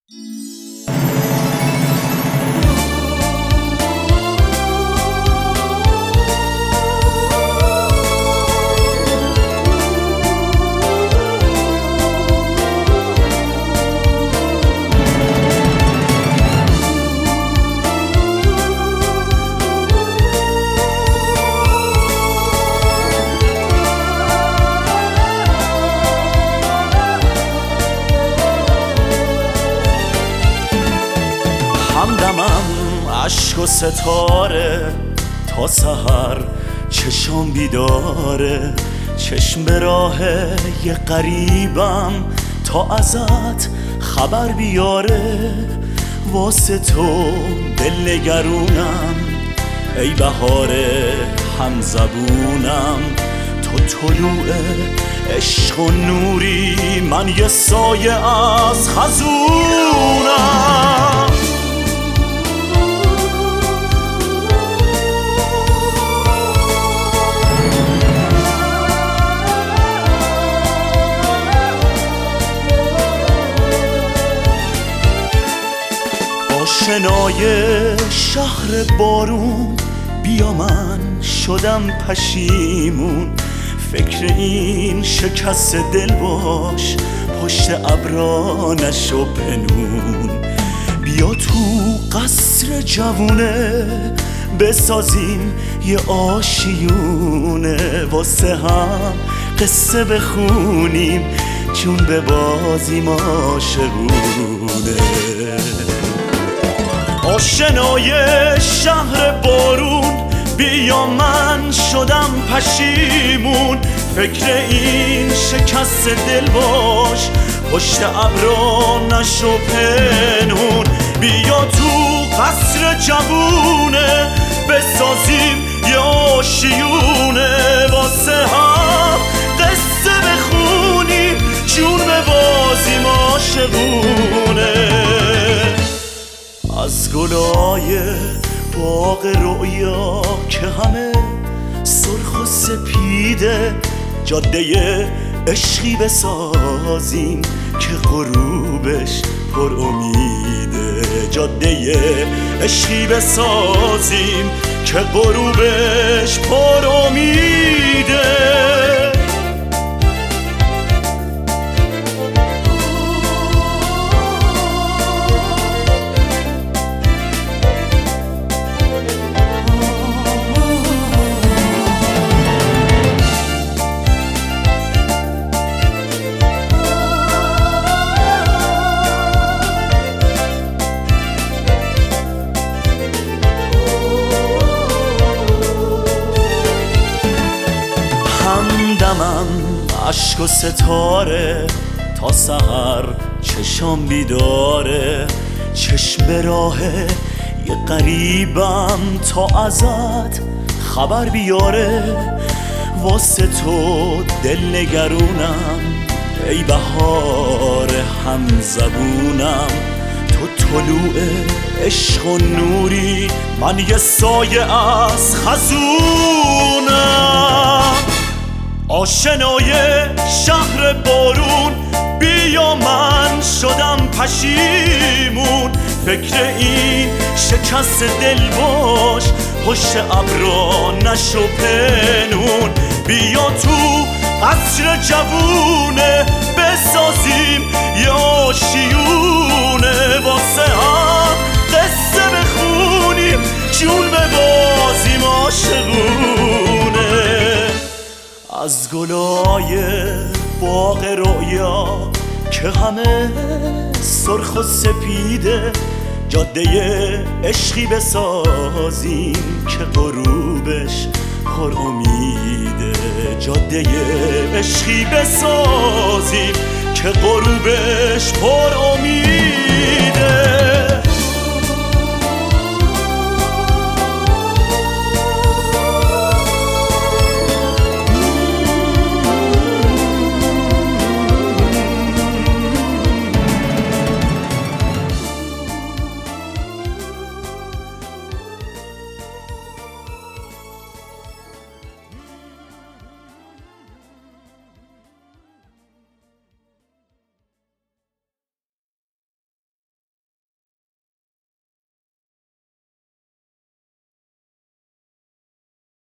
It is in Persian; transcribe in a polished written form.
همدمم عشق و ستاره تا سحر چشم بیداره، چشم به راه یه غریبم تا ازت خبر بیاره. واسه تو دل نگرونم ای بهار همزبونم، تو طلوع عشق و نوری، من یه سایه از خزونم. آشنای شهر بارون بیا، من شدم پشیمون، فکر این شکست دل باش، پشت ابرا نشو پنون. بیا تو قصر جوونه بسازیم یه آشیونه، واسه هم قصه بخونیم چون به بازیم عاشقونه. آشنای شهر بارون بیا، من شدم پشیمون، فکر این شکست دل باش، پشت ابرا نشو پنهون. بیا تو قصر جوونه بسازیم یه آشیونه، واسه هم قصه بخونیم چون به بازیم عاشقونه. از گلای باغ رؤیا که همه سرخ و سپیده، جاده عشقی بسازیم که غروبش پر امیده، جاده عشقی بسازیم که غروبش پر امیده. همدمم عشق و ستاره تا سحر چشم بیداره، چشم به راه یه غریبم تا ازت خبر بیاره. واسه تو دل نگرونم ای بهار همزبونم، تو طلوع عشق و نوری، من یه سایه از خزونم. آشنای شهر بارون بیا، من شدم پشیمون، فکر این شکست دل باش، پشت ابرا نشو پنون. بیا تو قصر جوونه بسازیم یه آشیونه، واسه هم قصه بخونیم چون به بازیم عاشقونه. از گلای باغ رؤیا که همه سرخ و سپیده، جاده عشقی بسازیم که غروبش پر امیده، جاده عشقی بسازیم که غروبش پر امید.